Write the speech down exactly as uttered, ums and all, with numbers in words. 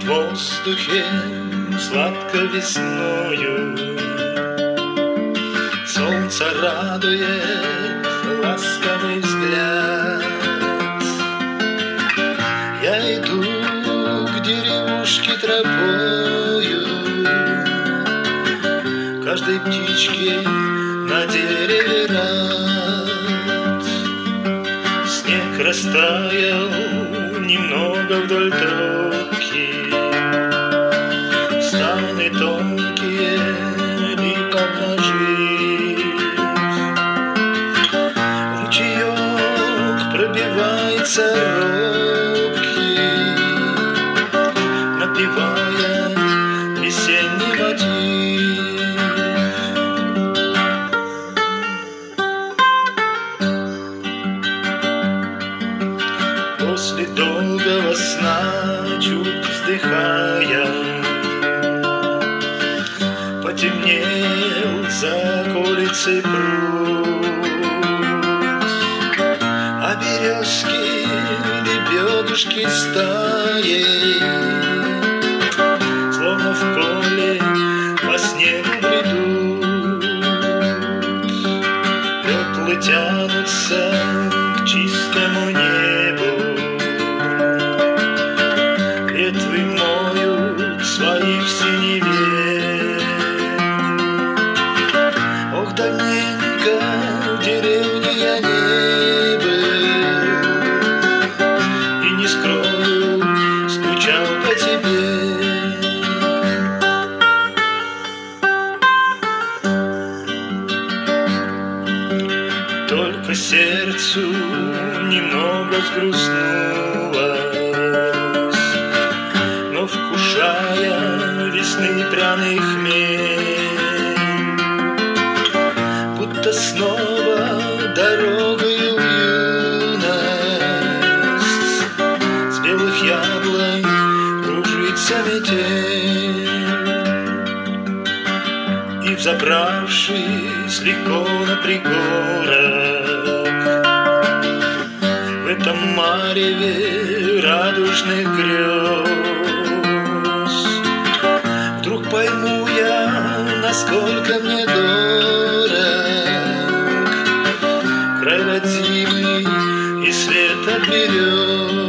В воздухе сладко весною солнце радует ласковый взгляд. Я иду к деревушке тропою, каждой птичке на дереве рад. Снег растаял немного вдоль тропки, станы тонкие липа нажив. Ручеек пробивается робкий, напевая весенний мотив. После долгого сна, чуть вздыхая, потемнел за околицей пруд, а березки лебедушки стаей, словно в поле по снегу бредут. Ветлы тянутся к чистому небу, ветви моют свои в синеве. Ох, давненько в деревне я не был, и не скрою, скучал по тебе. Только сердцу немного взгрустнулось, но вкушая весны пряный хмель, будто снова дорогою в юность с белых яблонь кружится метель. И, взобравшись легко на пригорок, в этом мареве радужных грез, вдруг пойму я, насколько мне дорог край родимый и свет от берез.